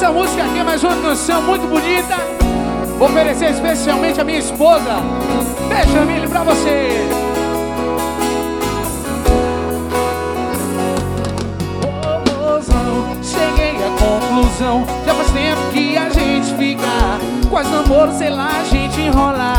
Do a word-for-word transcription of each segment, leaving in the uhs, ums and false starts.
Essa música aqui é mais uma canção muito bonita. Vou oferecer especialmente a minha esposa. Beijo, Emílio, pra você. Ô, mozão, cheguei à conclusão. Já faz tempo que a gente fica, quase namoro, sei lá, a gente enrola.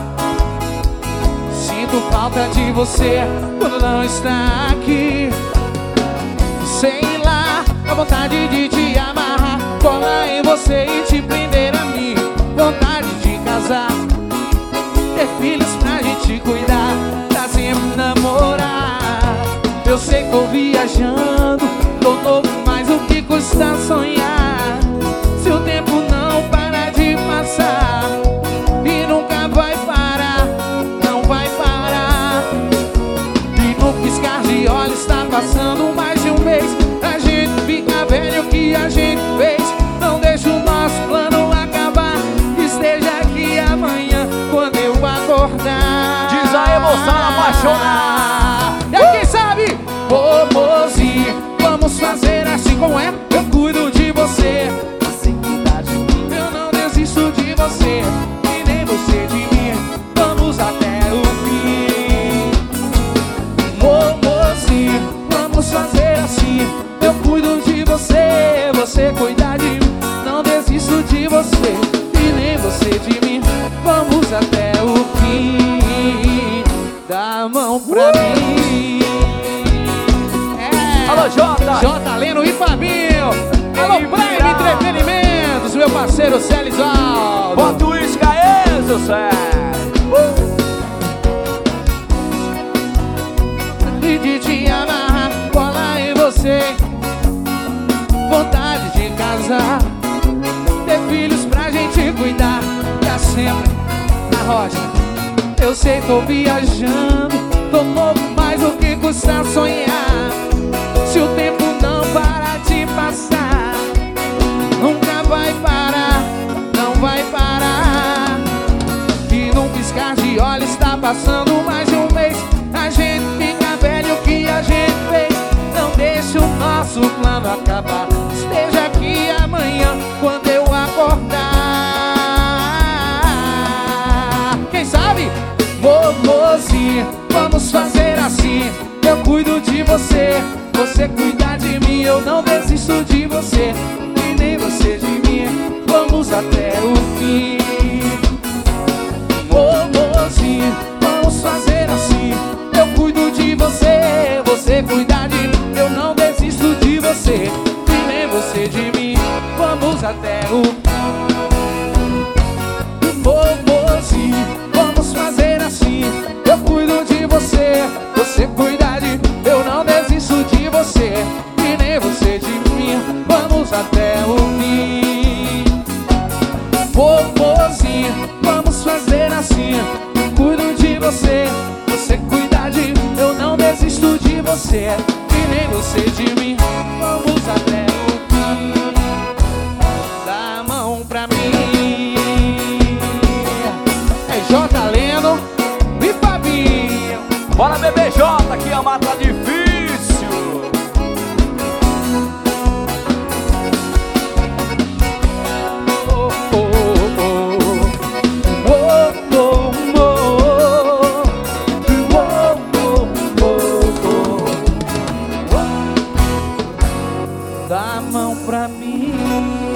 Sinto falta de você quando não está aqui. Sei lá, a vontade de te amarrar, colar em você e te prender a mim. Vontade de casar, ter filhos pra gente cuidar, pra sempre namorar. Eu sei que tô viajando, tô novo, mas o que custa sonhar? Se o tempo não para de passar e nunca vai parar, não vai parar. E no piscar de olhos está passando mais de um mês. A gente fica velho, o que a gente fez? Não deixa o nosso plano acabar. Esteja aqui amanhã quando eu acordar. Diz a emoção apaixonada. E aí, quem sabe? Ô, mozinho, vamos fazer assim como é. Eu cuido de você, Você cuida de mim, eu não desisto de você, e nem você de mim. Vamos até o fim. Ô, mozinho, vamos fazer assim. Eu cuido de você, você cuida de mim. Não desisto de você, e nem você de mim. Vamos até o fim. Dá a mão pra mim. É. Alô, Jota! Jota, Leno e Fabinho. Alô, Ele Prime virá. Entretenimentos, meu parceiro Célis Aldo. bota o isca aí, seu Célio. E de te amarrar, colar em você. Vontade de casar, ter filhos pra gente cuidar, pra sempre na rocha. Eu sei, tô viajando, tô novo, mas o que custa sonhar? Se o tempo não para de passar, nunca vai parar, não vai parar. E num piscar de olhos está passando mais de um mês. A gente fica velho, o que a gente fez? Não deixa o nosso plano acabar. Esteja aqui amanhã quando eu acordar. Quem sabe? Ô, mozinho, vamos fazer assim. Eu cuido de você, você cuida de mim. Eu não desisto de você, e nem você de mim. Vamos até o fim. Ô, mozinho, vamos fazer assim. Eu cuido de você, você cuida de mim. Eu não desisto de você, e nem você de mim. Vamos até o Ô, mozinho, vamos fazer assim. Eu cuido de você, você cuida de mim. Eu não desisto de você, e nem você de mim. Vamos até o fim. Ô, mozinho, vamos fazer assim. Eu cuido de você, você cuida de mim. Eu não desisto de você, e nem você de mim. Vamos até o fim. Dá a mão pra mim. É Jota, Leno e Fabinho. Bora, bebê Jota, que a mata tá difícil. Oh, oh, oh. Oh, oh, oh. Oh, oh, oh, oh. Dá a mão pra mim.